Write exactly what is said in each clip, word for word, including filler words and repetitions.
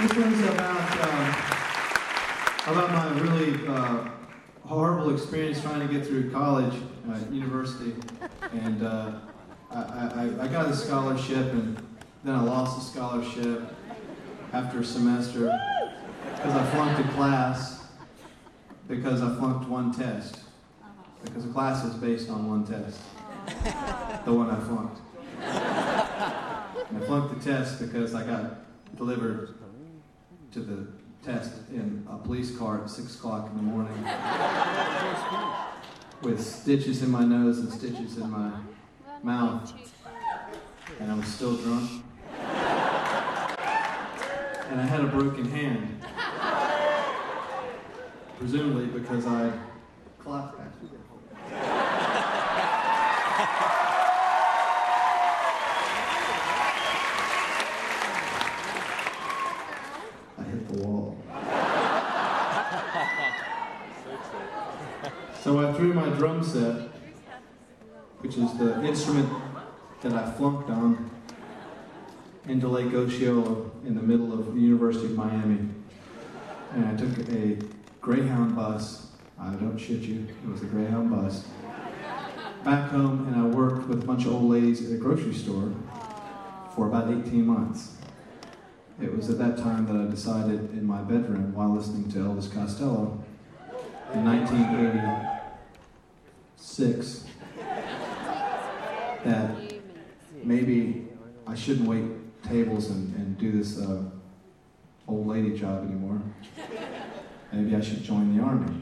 This one's about uh, about my really uh, horrible experience trying to get through college, uh, university, and uh, I, I, I got a scholarship, and then I lost the scholarship after a semester because I flunked a class because I flunked one test because the class is based on one test, the one I flunked. And I flunked the test because I got delivered to the test in a police car at six o'clock in the morning with stitches in my nose and stitches in my mouth, and I was still drunk, and I had a broken hand, presumably because I clocked that. So I threw my drum set, which is the instrument that I flunked on, into Lake Osceola in the middle of the University of Miami. And I took a Greyhound bus, I don't shit you, it was a Greyhound bus, back home, and I worked with a bunch of old ladies at a grocery store for about eighteen months. It was at that time that I decided in my bedroom while listening to Elvis Costello in nineteen eighty-six that maybe I shouldn't wait tables and, and do this uh, old lady job anymore. Maybe I should join the army.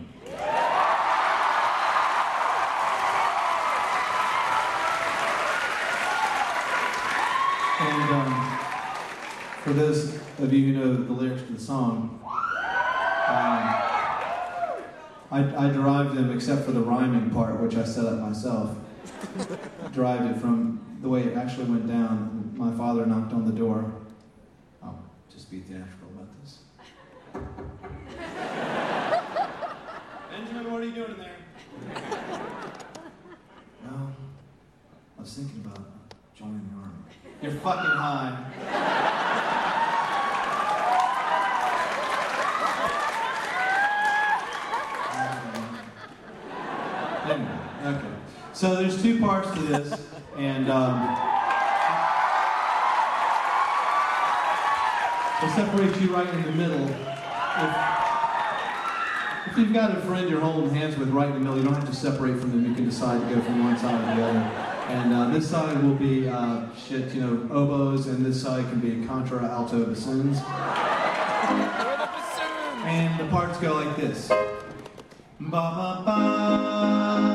And um, for those of you who know the lyrics to the song, um, I, I derived them, except for the rhyming part, which I set up myself. Derived it from the way it actually went down. My father knocked on the door. I'll just be theatrical about this. Benjamin, what are you doing in there? Well, I was thinking about joining the army. You're fucking high. Anyway, okay. So there's two parts to this, and um, we'll separate you right in the middle. If, if you've got a friend you're holding hands with right in the middle, you don't have to separate from them. You can decide to go from one side to the other. And uh, this side will be uh, shit, you know, oboes, and this side can be contra, alto, bassoons. And the parts go like this. Ba ba ba.